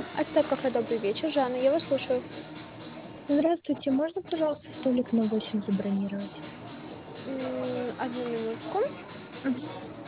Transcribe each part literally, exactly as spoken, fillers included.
Ацтек кафе, добрый вечер. Жанна, я вас слушаю. Здравствуйте, можно, пожалуйста, столик на восемь забронировать? М, Одну минутку. Мгм.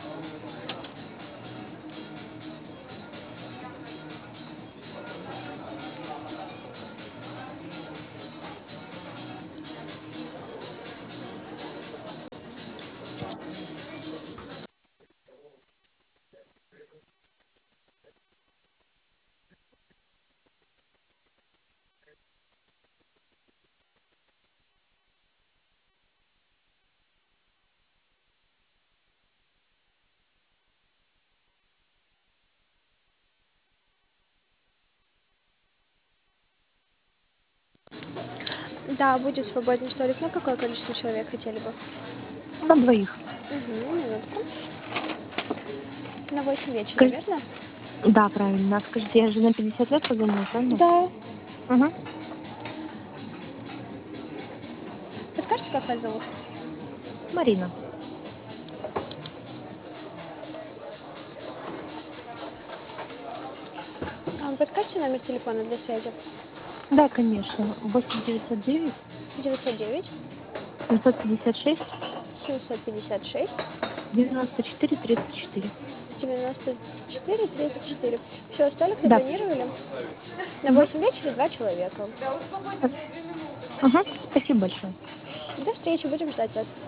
Да, будет свободный столик. На какое количество человек хотели бы? На двоих. Угу, минутку. На восемь вечера, Скажи- верно? Да, правильно. Скажите, я же на пятьдесят лет позвонила, правильно? Да. Угу. Подскажите, как вас зовут? Марина. А, Подскажите номер телефона для связи. Да, конечно. Восемь девятьсот девять девятьсот девять семьсот пятьдесят шесть семьсот пятьдесят шесть девяносто четыре тридцать четыре. девяносто четыре тридцать четыре. Все, столик Да. забронировали. На Угу. восемь вечера два человека. Угу. Спасибо большое. До встречи, будем ждать вас.